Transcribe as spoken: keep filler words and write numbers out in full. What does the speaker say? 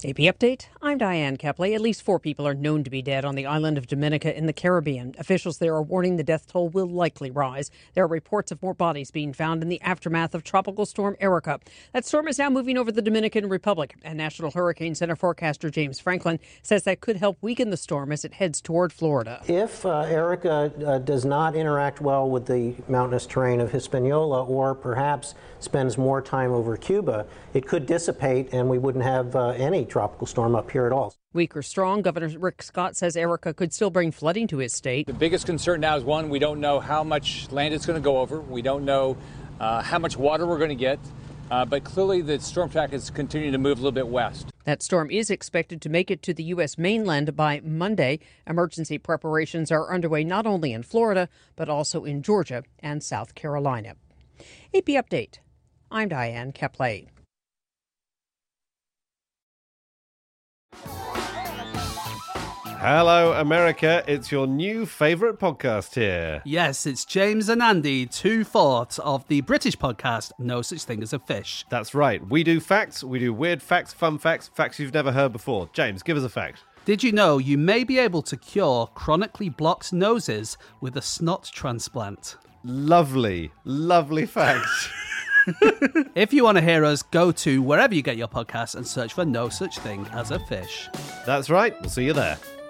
A P Update, I'm Diane Kepley. At least four people are known to be dead on the island of Dominica in the Caribbean. Officials there are warning the death toll will likely rise. There are reports of more bodies being found in the aftermath of Tropical Storm Erica. That storm is now moving over the Dominican Republic, and National Hurricane Center forecaster James Franklin says that could help weaken the storm as it heads toward Florida. If uh, Erica uh, does not interact well with the mountainous terrain of Hispaniola, or perhaps spends more time over Cuba, it could dissipate and we wouldn't have uh, any tropical storm up here at all. Weak or strong, Governor Rick Scott says Erica could still bring flooding to his state. The biggest concern now is, one, we don't know how much land it's going to go over. We don't know uh, how much water we're going to get. Uh, but clearly the storm track is continuing to move a little bit west. That storm is expected to make it to the U S mainland by Monday. Emergency preparations are underway not only in Florida, but also in Georgia and South Carolina. A P Update. I'm Diane Kepley. Hello, America. It's your new favourite podcast here. Yes, it's James and Andy, two-fourths of the British podcast No Such Thing as a Fish. That's right. We do facts, we do weird facts, fun facts, facts you've never heard before. James, give us a fact. Did you know you may be able to cure chronically blocked noses with a snot transplant? Lovely, lovely facts. If you want to hear us, go to wherever you get your podcasts and search for No Such Thing as a Fish. That's right. We'll see you there.